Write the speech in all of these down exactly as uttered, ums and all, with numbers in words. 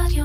רדיו.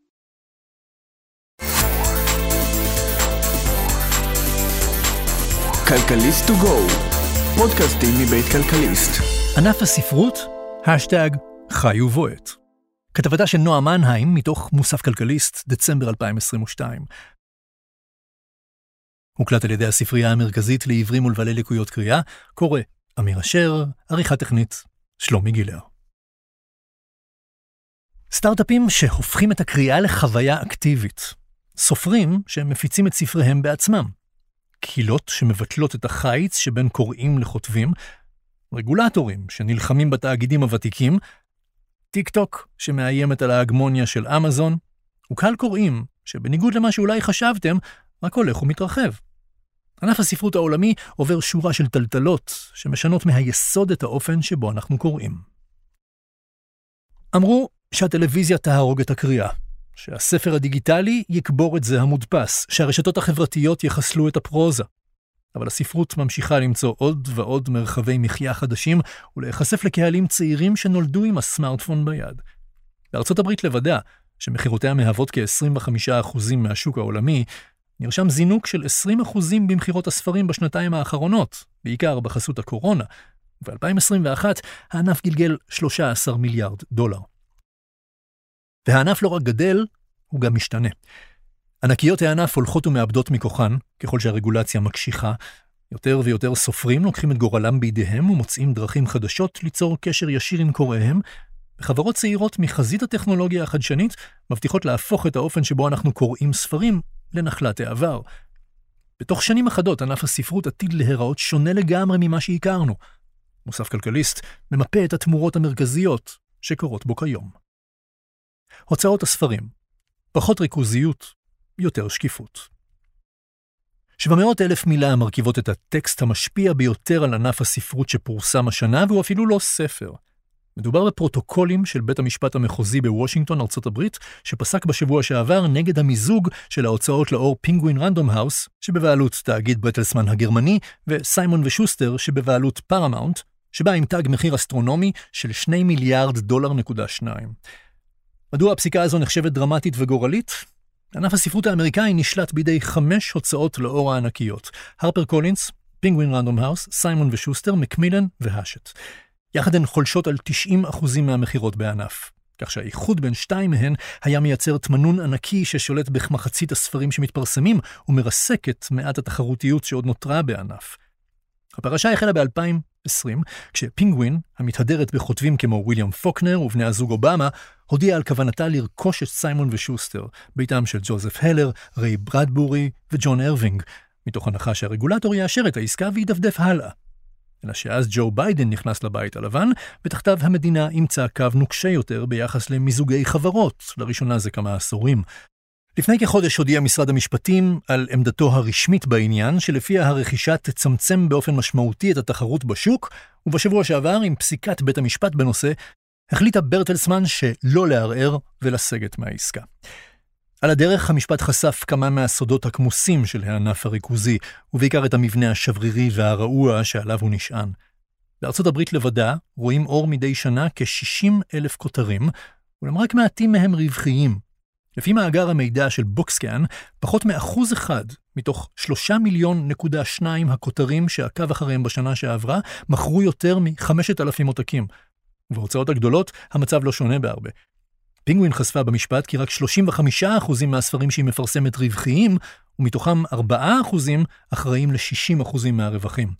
כלכליסט טו גו, פודקאסטים מבית כלכליסט. ענף הספרות, השטג חי ובועט. כתבתה של נועה מנהיים מתוך מוסף כלכליסט, דצמבר אלפיים עשרים ושתיים. הוקלט על ידי הספרייה המרכזית לעיוורים ולבעלי לקויות קריאה, קורא אמיר אשר, עריכה טכנית שלומי גילר. סטארט-אפים שהופכים את הקריאה לחוויה אקטיבית. סופרים שמפיצים את ספריהם בעצמם. קהילות שמבטלות את החיץ שבין קוראים לכותבים. רגולטורים שנלחמים בתאגידים הוותיקים. טיק טוק שמאיימת על ההגמוניה של אמזון. וקהל קוראים שבניגוד למה שאולי חשבתם, רק הולך ומתרחב. ענף הספרות העולמי עובר שורה של טלטלות שמשנות מהיסוד את האופן שבו אנחנו קוראים. אמרו שהטלוויזיה תהרוג את הקריאה, שהספר הדיגיטלי יקבור את זה המודפס, שהרשתות החברתיות יחסלו את הפרוזה. אבל הספרות ממשיכה למצוא עוד ועוד מרחבי מחיה חדשים ולהיחשף לקהלים צעירים שנולדו עם הסמארטפון ביד. בארצות הברית לבדה, שמחירותיה מהוות כ-עשרים וחמישה אחוז מהשוק העולמי, נרשם זינוק של עשרים אחוז במחירות הספרים בשנתיים האחרונות, בעיקר בחסות הקורונה, וב-אלפיים עשרים ואחת הענף גלגל שלושה עשר מיליארד דולר. והענף לא רק גדל, הוא גם משתנה. ענקיות הענף הולכות ומאבדות מכוחן, ככל שהרגולציה מקשיחה. יותר ויותר סופרים לוקחים את גורלם בידיהם ומוצאים דרכים חדשות ליצור קשר ישיר עם קוראיהם, וחברות צעירות מחזית הטכנולוגיה החדשנית מבטיחות להפוך את האופן שבו אנחנו קוראים ספרים לנחלת העבר. בתוך שנים אחדות ענף הספרות עתיד להיראות שונה לגמרי ממה שהכרנו. מוסף כלכליסט ממפה את התמורות המרכזיות שקורות בו כיום. הוצאות הספרים, פחות ריכוזיות, יותר שקיפות. שבע מאות אלף מילה מרכיבות את הטקסט המשפיע ביותר על ענף הספרות שפורסם השנה, והוא אפילו לא ספר. מדובר בפרוטוקולים של בית המשפט המחוזי בוושינגטון, ארצות הברית, שפסק בשבוע שעבר נגד המיזוג של ההוצאות לאור פינגווין רנדום האוס, שבבעלות תאגיד ברטלסמן הגרמני, וסיימון ושוסטר שבבעלות פרמאונט, שבא עם תג מחיר אסטרונומי של שני מיליארד דולר נקודה שניים. מדוע הפסיקה הזו נחשבת דרמטית וגורלית? ענף הספרות האמריקאי נשלט בידי חמש הוצאות לאור הענקיות. הרפר קולינס, פינגווין רנדום האוס, סיימון ושוסטר, מקמילן והשט. יחד הן חולשות על תשעים אחוז מהמחירות בענף. כך שהאיחוד בין שתיים מהן היה מייצר תמנון ענקי ששולט בכמחצית הספרים שמתפרסמים ומרסק את מעט התחרותיות שעוד נותרה בענף. הפרשה החלה ב-אלפיים ועשרים, כשפינגווין, המתהדרת בכותבים כמו וויליאם פוקנר ובני הזוג אובמה, הודיעה על כוונתה לרכוש את סיימון ושוסטר, ביתם של ג'וזף הלר, ריי ברדבורי וג'ון ארווינג, מתוך הנחה שהרגולטור יאשר את העסקה וידפדף הלאה. אלא שאז ג'ו ביידן נכנס לבית הלבן, ותחתיו המדינה ימצא קו נוקשה יותר ביחס למיזוגי חברות, לראשונה זה כמה עשורים. לפני כחודש הודיע משרד המשפטים על עמדתו הרשמית בעניין, שלפיה הרכישה תצמצם באופן משמעותי את התחרות בשוק, ובשבוע שעבר עם פסיקת בית המשפט בנושא, החליטה ברטלסמן שלא לערער ולסגת מהעסקה. על הדרך המשפט חשף כמה מהסודות הכמוסים של הענף הריכוזי, ובעיקר את המבנה השברירי והרעוע שעליו הוא נשען. בארצות הברית לבדה רואים אור מדי שנה כ-שישים אלף כותרים, אולם רק מעטים מהם רווחיים. לפי מאגר המידע של בוקסקן, פחות מאחוז אחד מתוך שלושה מיליון נקודה שניים הכותרים שעקב אחריהם בשנה שעברה, מכרו יותר מחמשת אלפים עותקים. ובהוצאות הגדולות המצב לא שונה בהרבה. פינגווין חשפה במשפט כי רק שלושים וחמישה אחוז מהספרים שהיא מפרסמת רווחיים, ומתוכם ארבעה אחוז אחראים ל-שישים אחוז מהרווחים.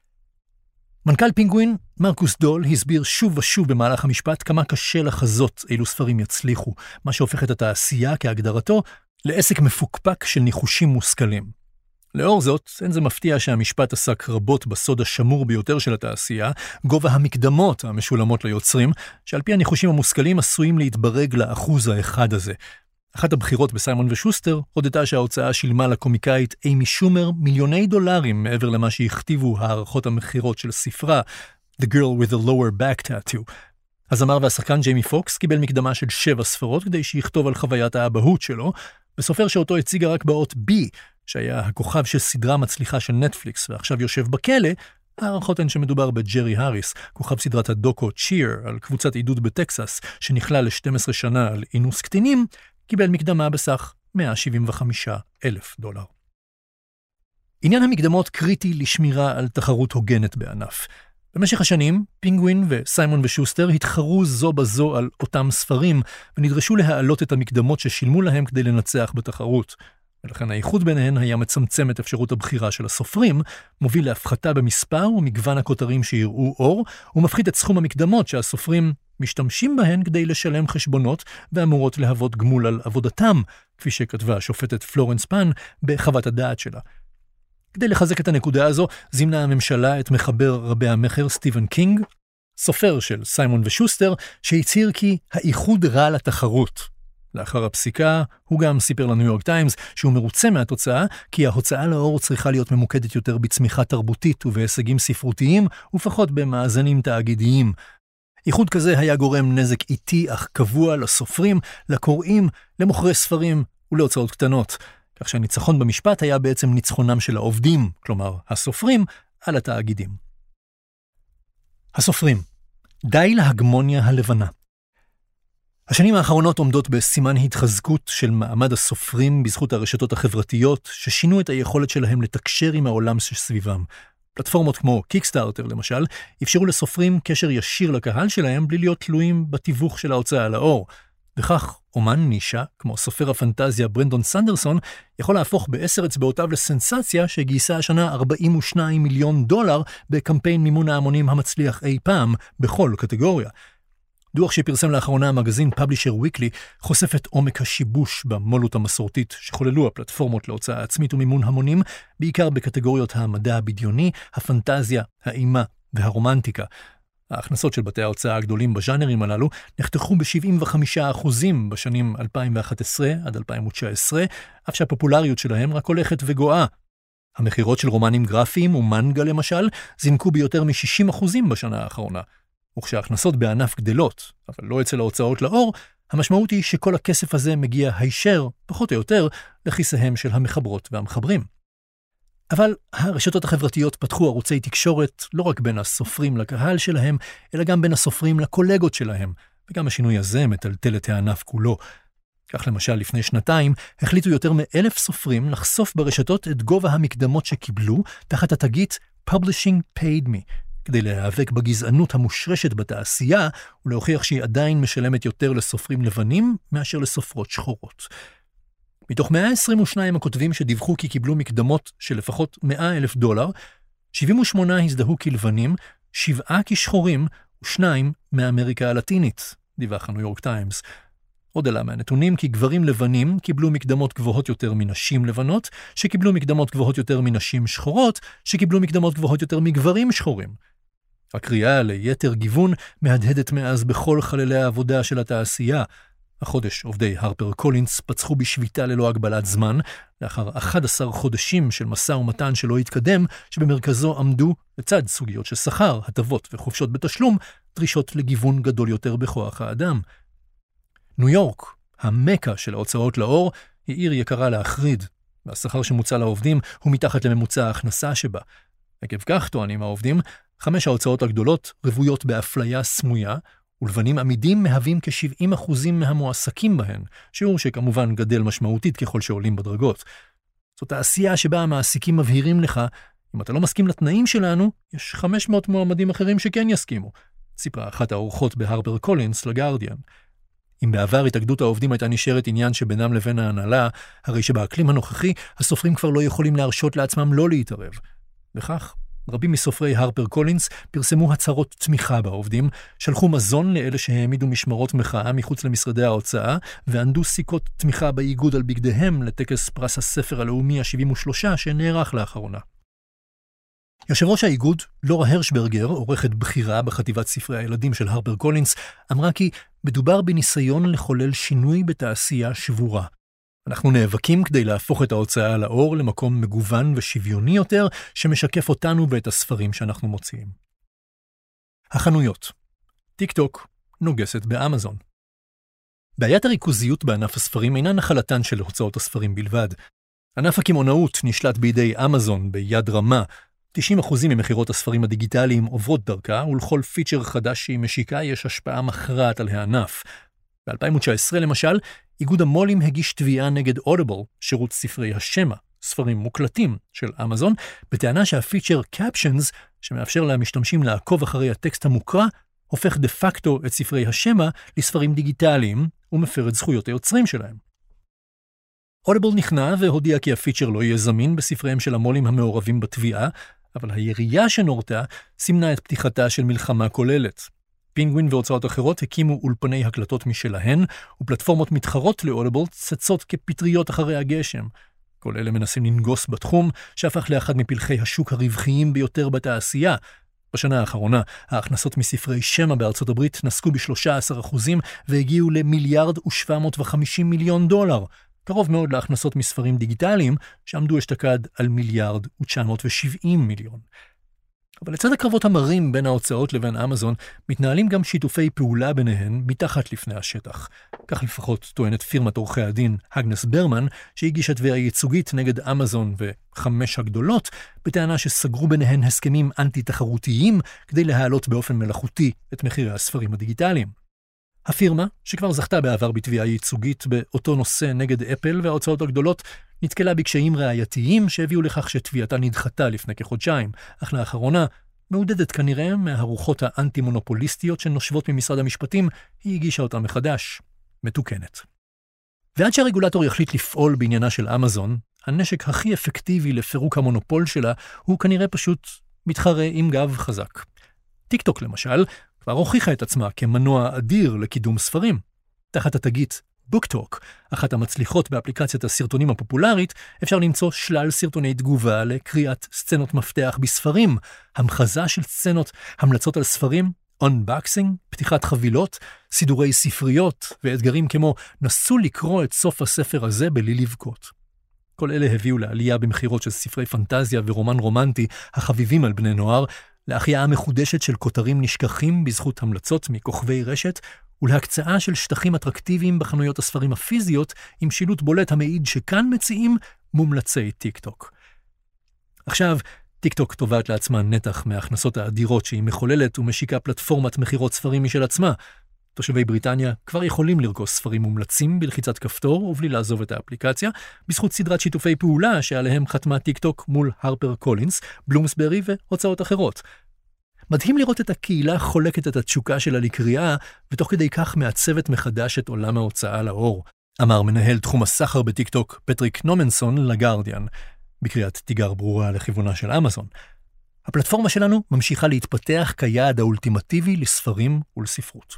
מנכ"ל פינגווין, מרקוס דול, הסביר שוב ושוב במהלך המשפט כמה קשה לחזות אילו ספרים יצליחו, מה שהופך את התעשייה כהגדרתו לעסק מפוקפק של ניחושים מושכלים. לאור זאת, אין זה מפתיע שהמשפט עסק רבות בסוד השמור ביותר של התעשייה, גובה המקדמות המשולמות ליוצרים, שעל פי הניחושים המושכלים עשויים להתברג לאחוז האחד הזה. אחת הבחירות בסיימון ושוסטר הודתה שההוצאה שילמה לקומיקאית אימי שומר מיליוני דולרים מעבר למה שהכתיבו הערכות המחירות של ספרה, The Girl with the Lower Back Tattoo. הזמר והשחקן ג'יימי פוקס קיבל מקדמה של שבע ספרות כדי שיכתוב על חוויית האבהות שלו, בסופר שאותו הציגה רק באות B, שהיה הכוכב של סדרה מצליחה של נטפליקס ועכשיו יושב בכלא, הערכות הן שמדובר בג'רי האריס, כוכב סדרת הדוקו צ'יר על קבוצת עידוד בטקסס, שנכלל ל-שתים עשרה שנה על אינוס קטינים, קיבל מקדמה בסך מאה שבעים וחמישה אלף דולר. עניין המקדמות קריטי לשמירה על תחרות הוגנת בענף. במשך השנים, פינגווין וסיימון ושוסטר התחרו זו בזו על אותם ספרים, ונדרשו להעלות את המקדמות ששילמו להם כדי לנצח בתחרות. ולכן האיחוד ביניהן היה מצמצם את אפשרות הבחירה של הסופרים, מוביל להפחתה במספר ומגוון הכותרים שיראו אור, ומפחית את סכום המקדמות שהסופרים משתמשים בהן כדי לשלם חשבונות ואמורות להוות גמול על עבודתם, כפי שכתבה השופטת פלורנס פן בחוות הדעת שלה. כדי לחזק את הנקודה הזו, זימנה הממשלה את מחבר רבי המחר סטיבן קינג, סופר של סיימון ושוסטר, שהצהיר כי האיחוד רע לתחרות. לאחר הפסיקה, הוא גם סיפר לניו יורק טיימס שהוא מרוצה מהתוצאה, כי ההוצאה לאור צריכה להיות ממוקדת יותר בצמיחה תרבותית ובהישגים ספרותיים, ופחות במאזנים תאגידיים. איחוד כזה היה גורם נזק איטי אך קבוע לסופרים, לקוראים, למוכרי ספרים ולהוצאות קטנות. כך שהניצחון במשפט היה בעצם ניצחונם של העובדים, כלומר הסופרים, על התאגידים. הסופרים, די להגמוניה הלבנה. השנים האחרונות עומדות בסימן התחזקות של מעמד הסופרים בזכות הרשתות החברתיות, ששינו את היכולת שלהם לתקשר עם העולם שסביבם. פלטפורמות כמו קיקסטארטר למשל, אפשרו לסופרים קשר ישיר לקהל שלהם בלי להיות תלויים בתיווך של ההוצאה לאור. וכך, אומן נישה, כמו סופר הפנטזיה ברנדון סנדרסון, יכול להפוך בעשר אצבעותיו לסנסציה שגייסה השנה ארבעים ושניים מיליון דולר בקמפיין מימון ההמונים המצליח אי פעם בכל קטגוריה. דוח שפרסם לאחרונה המגזין Publisher Weekly חושף את עומק השיבוש במולות המסורתית שחוללו הפלטפורמות להוצאה עצמית ומימון המונים, בעיקר בקטגוריות המדע הבדיוני, הפנטזיה, האימה והרומנטיקה. ההכנסות של בתי ההוצאה הגדולים בז'אנרים הללו נחתכו ב-שבעים וחמישה אחוז בשנים אלפיים ואחת עשרה עד אלפיים ותשע עשרה, אף שהפופולריות שלהם רק הולכת וגואה. המחירות של רומנים גרפיים ומנגה למשל זינקו ביותר מ-שישים אחוז בשנה האחרונה. וכשההכנסות בענף גדלות, אבל לא אצל ההוצאות לאור, המשמעות היא שכל הכסף הזה מגיע הישר, פחות או יותר, לכיסיהם של המחברות והמחברים. אבל הרשתות החברתיות פתחו ערוצי תקשורת לא רק בין הסופרים לקהל שלהם, אלא גם בין הסופרים לקולגות שלהם, וגם השינוי הזה מטלטל את הענף כולו. כך למשל, לפני שנתיים החליטו יותר מאלף סופרים לחשוף ברשתות את גובה המקדמות שקיבלו תחת התגית Publishing Paid Me, כדי להיאבק בגזענות המושרשת בתעשייה, ולהוכיח שהיא עדיין משלמת יותר לסופרים לבנים מאשר לסופרות שחורות. מתוך מאה עשרים ושניים הכותבים שדיווחו כי קיבלו מקדמות של לפחות מאה אלף דולר, שבעים ושמונה הזדהו כלבנים, שבעה כשחורים ושניים מאמריקה הלטינית, דיווח הניו יורק טיימס. עוד עלה מהנתונים כי גברים לבנים קיבלו מקדמות גבוהות יותר מנשים לבנות, שקיבלו מקדמות גבוהות יותר מנשים שחורות, שקיבלו מקדמות גבוהות יותר מגברים שחורים. הקריאה ליתר גיוון מהדהדת מאז בכל חללי העבודה של התעשייה. החודש עובדי הרפר קולינס פצחו בשביתה ללא הגבלת זמן, לאחר אחד עשר חודשים של משא ומתן שלא התקדם, שבמרכזו עמדו, לצד סוגיות של שכר, הטבות וחופשות בתשלום, דרישות לגיוון גדול יותר בכוח האדם. ניו יורק, המקה של ההוצאות לאור, היא עיר יקרה להחריד, והשכר שמוצע לעובדים הוא מתחת לממוצע ההכנסה שבה. עקב כך, טוענים העובדים, חמש ההוצאות הגדולות רבויות באפליה סמויה, ולבנים עמידים מהווים כ-שבעים אחוז מהמועסקים בהן, שיעור שכמובן גדל משמעותית ככל שעולים בדרגות. זאת העשייה שבה המעסיקים מבהירים לך, אם אתה לא מסכים לתנאים שלנו, יש חמש מאות מועמדים אחרים שכן יסכימו, סיפרה אחת האורחות בהרפר קולינס לגארדיאן. אם בעבר התאגדות העובדים הייתה נשארת עניין שבינם לבין ההנהלה, הרי שבאקלים הנוכחי הסופרים כבר לא יכולים להרשות לעצמם לא להתערב. וכך, רבים מסופרי הרפר קולינס פרסמו הצהרות תמיכה בעובדים, שלחו מזון לאלה שהעמידו משמרות מחאה מחוץ למשרדי ההוצאה, וענדו סיכות תמיכה באיגוד על בגדיהם לטקס פרס הספר הלאומי ה-שבעים ושלוש שנערך לאחרונה. יושב ראש האיגוד, לורה הרשברגר, עורכת בחירה בחטיבת ספרי הילדים של הרפר קולינס, אמרה כי מדובר בניסיון לחולל שינוי בתעשייה שבורה. אנחנו נאבקים כדי להפוך את ההוצאה לאור למקום מגוון ושוויוני יותר, שמשקף אותנו ואת הספרים שאנחנו מוציאים. החנויות. טיק טוק נוגסת באמזון. בעיית הריכוזיות בענף הספרים אינה נחלתן של הוצאות הספרים בלבד. ענף הקמעונאות נשלט בידי אמזון ביד רמה, תשעים אחוז ממחירות הספרים הדיגיטליים עוברות דרכה, ולכל פיצ'ר חדש שהיא משיקה יש השפעה מכרעת על הענף. ב-אלפיים תשע עשרה למשל, איגוד המולים הגיש תביעה נגד Audible, שירות ספרי השמע, ספרים מוקלטים של אמזון, בטענה שהפיצ'ר Captions, שמאפשר למשתמשים לעקוב אחרי הטקסט המוקרא, הופך דה פקטו את ספרי השמע לספרים דיגיטליים, ומפר את זכויות היוצרים שלהם. Audible נכנע והודיע כי הפיצ'ר לא יהיה זמין בספריהם של המולים המעורבים בתביעה, אבל הירייה שנורתה סימנה את פתיחתה של מלחמה כוללת. פינגווין והוצאות אחרות הקימו אולפני הקלטות משלהן, ופלטפורמות מתחרות ל-Audible צצות כפטריות אחרי הגשם. כל אלה מנסים לנגוס בתחום, שהפך לאחד מפלחי השוק הרווחיים ביותר בתעשייה. בשנה האחרונה, ההכנסות מספרי שמע בארצות הברית נסקו ב-שלושה עשר אחוז והגיעו למיליארד ושבע מאות וחמישים מיליון דולר. קרוב מאוד להכנסות מספרים דיגיטליים, שעמדו אשתקד על מיליארד ותשע מאות ושבעים מיליון. אבל לצד הקרבות המרים בין ההוצאות לבין אמזון, מתנהלים גם שיתופי פעולה ביניהן מתחת לפני השטח. כך לפחות טוענת פירמת עורכי הדין הגנס ברמן, שהגישה תביעה ייצוגית נגד אמזון וחמש הגדולות, בטענה שסגרו ביניהן הסכמים אנטי-תחרותיים כדי להעלות באופן מלאכותי את מחירי הספרים הדיגיטליים. הפירמה, שכבר זכתה בעבר בתביעה ייצוגית באותו נושא נגד אפל וההוצאות הגדולות, נתקלה בקשיים ראייתיים שהביאו לכך שתביעתה נדחתה לפני כחודשיים, אך לאחרונה, מעודדת כנראה מהרוחות האנטי-מונופוליסטיות שנושבות ממשרד המשפטים, היא הגישה אותה מחדש, מתוקנת. ועד שהרגולטור יחליט לפעול בעניינה של אמזון, הנשק הכי אפקטיבי לפירוק המונופול שלה הוא כנראה פשוט מתחרה עם גב חזק. טיק-טוק למשל, כבר הוכיחה את עצמה כמנוע אדיר לקידום ספרים. תחת התגית BookTalk, אחת המצליחות באפליקציית הסרטונים הפופולרית, אפשר למצוא שלל סרטוני תגובה לקריאת סצנות מפתח בספרים, המחזה של סצנות, המלצות על ספרים, unboxing, פתיחת חבילות, סידורי ספריות ואתגרים כמו נסו לקרוא את סוף הספר הזה בלי לבכות. כל אלה הביאו לעלייה במחירות של ספרי פנטזיה ורומן רומנטי החביבים על בני נוער, להחייאה מחודשת של כותרים נשכחים בזכות המלצות מכוכבי רשת, ולהקצאה של שטחים אטרקטיביים בחנויות הספרים הפיזיות, עם שילוט בולט המעיד שכאן מציעים מומלצי טיק-טוק. עכשיו, טיק-טוק תובעת לעצמה נתח מההכנסות האדירות שהיא מחוללת ומשיקה פלטפורמת מחירות ספרים משל עצמה. תושבי בריטניה כבר יכולים לרכוש ספרים מומלצים בלחיצת כפתור ובלי לעזוב את האפליקציה, בזכות סדרת שיתופי פעולה שעליהם חתמה טיק-טוק מול הרפר קולינס, בלומסברי והוצאות אחרות. מדהים לראות את הקהילה חולקת את התשוקה שלה לקריאה, ותוך כדי כך מעצבת מחדש את עולם ההוצאה לאור, אמר מנהל תחום הסחר בטיק-טוק פטריק נומנסון לגרדיאן, בקריאת תיגר ברורה לכיוונה של אמזון. הפלטפורמה שלנו ממשיכה להתפתח כיעד האולטימטיבי לספרים ולספרות.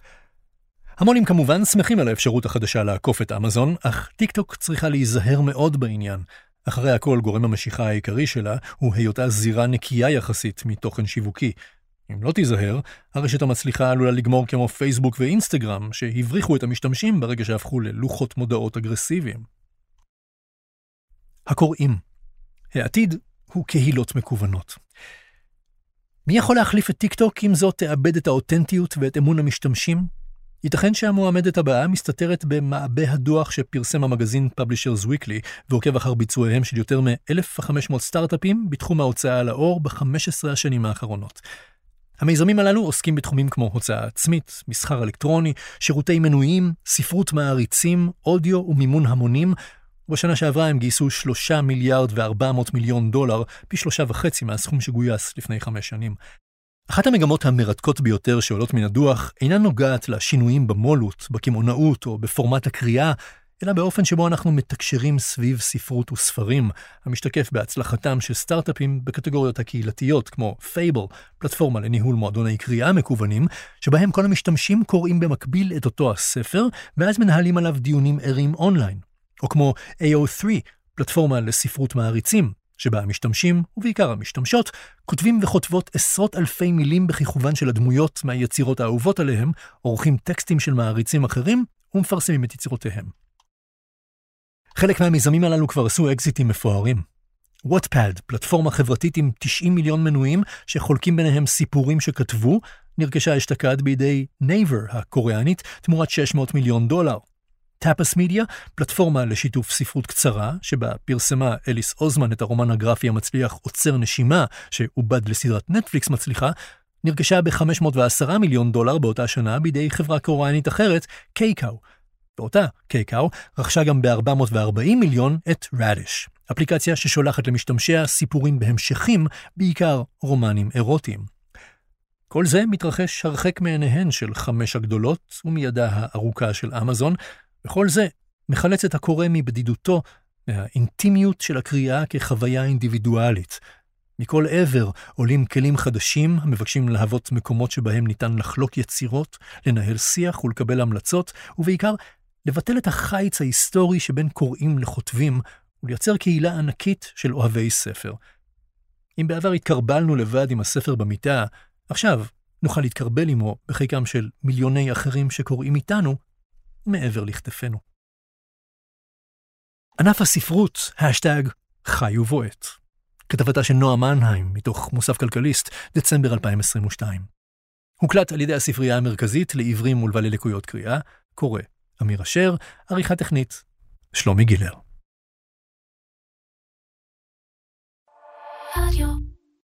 המונים כמובן שמחים על האפשרות החדשה לעקוף את אמזון, אך טיק-טוק צריכה להיזהר מאוד בעניין. אחרי הכל גורם המשיכה העיקרי שלה הוא היותה זירה נקייה יחסית מתוכן שיווקי. אם לא תיזהר, הרשת המצליחה עלולה לגמור כמו פייסבוק ואינסטגרם, שהבריחו את המשתמשים ברגע שהפכו ללוחות מודעות אגרסיביים. הקוראים. העתיד הוא קהילות מקוונות. מי יכול להחליף את טיק-טוק אם זאת תאבד את האותנטיות ואת אמון המשתמשים? ייתכן שהמועמדת הבאה מסתתרת במעבה הדוח שפרסם המגזין Publishers Weekly, ועוקב אחר ביצועיהם של יותר מ-אלף וחמש מאות סטארט-אפים בתחום ההוצאה לאור ב-חמש עשרה השנים האחרונות. המיזמים הללו עוסקים בתחומים כמו הוצאה עצמית, מסחר אלקטרוני, שירותי מנויים, ספרות מעריצים, אודיו ומימון המונים, ובשנה שעברה הם גייסו שלושה מיליארד וארבע מאות מיליון דולר, פי שלושה וחצי מהסכום שגויס לפני חמש שנים. אחת המגמות המרתקות ביותר שעולות מן הדוח אינה נוגעת לשינויים במולות, בקמעונאות או בפורמט הקריאה, אלא באופן שבו אנחנו מתקשרים סביב ספרות וספרים, המשתקף בהצלחתם של סטארט-אפים בקטגוריות הקהילתיות כמו פייבל, פלטפורמה לניהול מועדוני קריאה מקוונים, שבהם כל המשתמשים קוראים במקביל את אותו הספר, ואז מנהלים עליו דיונים ערים אונליין. או כמו איי או תרי, פלטפורמה לספרות מעריצים, שבה המשתמשים, ובעיקר המשתמשות, כותבים וכותבות עשרות אלפי מילים בכיכובן של הדמויות מהיצירות האהובות עליהם, עורכים טקסטים של מעריצים אחרים, ומפרסמים את יצירותיהם. חלק מהמיזמים הללו כבר עשו אקזיטים מפוארים. Wattpad, פלטפורמה חברתית עם תשעים מיליון מנויים, שחולקים ביניהם סיפורים שכתבו, נרכשה אשתקד בידי Naver הקוריאנית, תמורת שש מאות מיליון דולר. טאפס מידיה, פלטפורמה לשיתוף ספרות קצרה, שבה פרסמה אליס אוזמן את הרומן הגרפי המצליח עוצר נשימה, שעובד לסדרת נטפליקס מצליחה, נרכשה ב-חמש מאות ועשרה מיליון דולר באותה שנה בידי חברה קוריאנית אחרת, קייקאו. באותה קייקאו רכשה גם ב-ארבע מאות וארבעים מיליון את רדיש, אפליקציה ששולחת למשתמשיה סיפורים בהמשכים, בעיקר רומנים אירוטיים. כל זה מתרחש הרחק מעיניהן של חמש הגדולות ומידה הארוכה של אמזון, וכל זה מחלץ את הקורא מבדידותו מהאינטימיות של הקריאה כחוויה אינדיבידואלית. מכל עבר עולים כלים חדשים המבקשים להוות מקומות שבהם ניתן לחלוק יצירות, לנהל שיח ולקבל המלצות, ובעיקר לבטל את החיץ ההיסטורי שבין קוראים לכותבים ולייצר קהילה ענקית של אוהבי ספר. אם בעבר התקרבלנו לבד עם הספר במיטה, עכשיו נוכל להתקרבל עמו בחיקם של מיליוני אחרים שקוראים איתנו מעבר לכתפינו. ענף הספרות, השטג חי ובועט. כתבתה של נועה מנהיים מתוך מוסף כלכליסט, דצמבר אלפיים עשרים ושתיים. הוקלט על ידי הספרייה המרכזית לעיוורים ולבעלי לקויות קריאה, קורא אמיר אשר, עריכה טכנית שלומי גילר. רדיו